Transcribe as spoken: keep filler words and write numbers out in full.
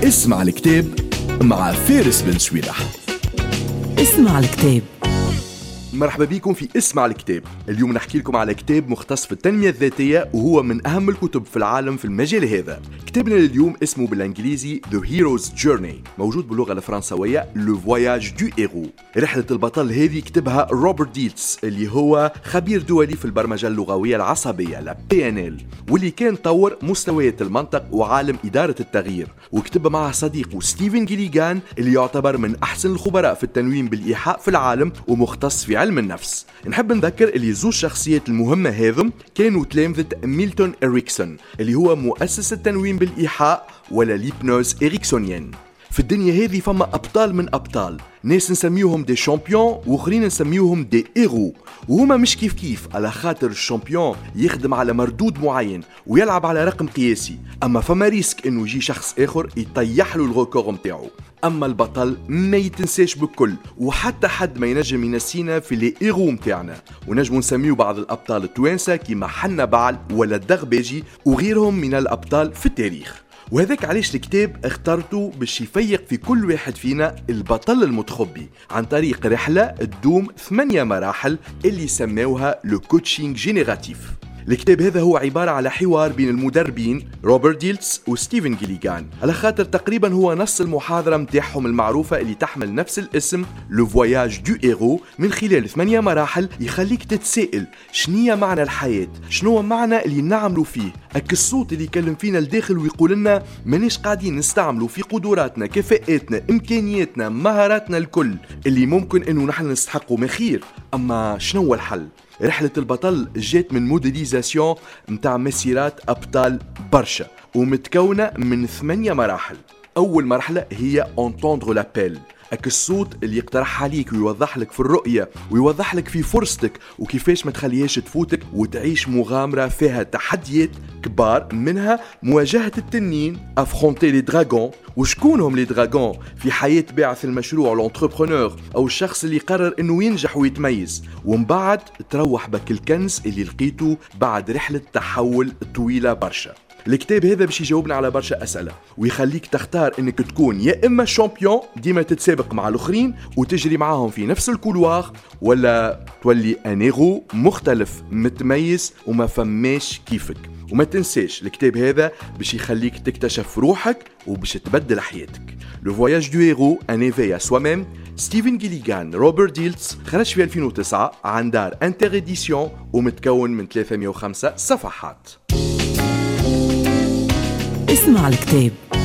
اسمع الكتاب مع فارس بن سويلح. اسمع الكتاب. مرحبا بكم في اسمع الكتاب. اليوم نحكي لكم على كتاب مختص في التنمية الذاتية، وهو من أهم الكتب في العالم في المجال هذا. كتابنا اليوم اسمه بالإنجليزي The Hero's Journey، موجود باللغة الفرنسوية Le Voyage du Héros. رحلة البطل هذه كتبها روبرت ديلتس، اللي هو خبير دولي في البرمجة اللغوية العصبية لا بي إن إل، واللي كان طور مستويات المنطق وعالم إدارة التغيير. وكتب معه صديقه ستيفن جيليغان، اللي يعتبر من أحسن الخبراء في التنويم بالإيحاء في العالم ومختص في علم النفس. نحب نذكر اللي زوج شخصيات المهمة هذم كانوا تلامذة ميلتون إريكسون، اللي هو مؤسس التنويم بالإيحاء ولا ليبنوز إريكسونيين. في الدنيا هذه فما أبطال من أبطال، ناس نسميوهم دي شامبيون واخرين نسميوهم دي إيرو، وهما مش كيف كيف، على خاطر الشامبيون يخدم على مردود معين ويلعب على رقم قياسي، أما فما ريسك إنه يجي شخص آخر يطيح له الريكورد متاعه. أما البطل ما يتنساش بكل، وحتى حد ما ينجم ينسينا في لي إيرو متاعنا، ونجم نسميو بعض الأبطال التوانسة كيما حنا بعل ولا الدغباجي وغيرهم من الأبطال في التاريخ. وهذاك علاش الكتاب اخترته باش يفيق في كل واحد فينا البطل المتخبي عن طريق رحلة تدوم ثمانية مراحل اللي سموها لو كوتشينج جينيراتيف. الكتاب هذا هو عبارة على حوار بين المدربين روبرت ديلتس وستيفن جيليغان، على خاطر تقريبا هو نص المحاضرة متاعهم المعروفة اللي تحمل نفس الاسم لو فواياج دو إيرو، من خلال ثمانية مراحل يخليك تتسائل شنية معنى الحياة، شنو معنى اللي نعملوا فيه. أك الصوت اللي يكلم فينا الداخل ويقول لنا مانيش قاعدين نستعملوا في قدراتنا، كفاءاتنا، إمكانياتنا، مهاراتنا الكل اللي ممكن إنه نحن نستحقوا ما خير. أما شنو الحل؟ رحلة البطل جات من موديليزاسيون متاع مسيرات أبطال برشا، ومتكونة من ثمانية مراحل. أول مرحلة هي entendre l'appel، أك الصوت اللي يقترح عليك ويوضح لك في الرؤية ويوضح لك في فرصتك وكيفاش ما تخليهاش تفوتك وتعيش مغامرة فيها تحديات كبار، منها مواجهة التنين affronter les dragons. وشكونهم لي دراغون في حياة باعث المشروع الانتربرونور أو الشخص اللي قرر إنه ينجح ويتميز، ومن بعد تروح بك الكنز اللي لقيته بعد رحلة تحول طويلة برشا. الكتاب هذا باش يجاوبنا على برشا أسئلة، ويخليك تختار انك تكون يا اما شامبيون ديما تتسابق مع الاخرين وتجري معاهم في نفس الكولوار، ولا تولي ان هيرو مختلف متميز وما فماش كيفك. وما تنساش الكتاب هذا باش يخليك تكتشف روحك وباش تبدل حياتك. لو فواياج دو هيرو ان ايفي ا سوا ميم، ستيفن جيليغان، روبرت ديلتس، خرج في ألفين وتسعة عن دار انتر إديسيون، ومتكون من ثلاثمائة وخمسة صفحات. اسمع الكتاب.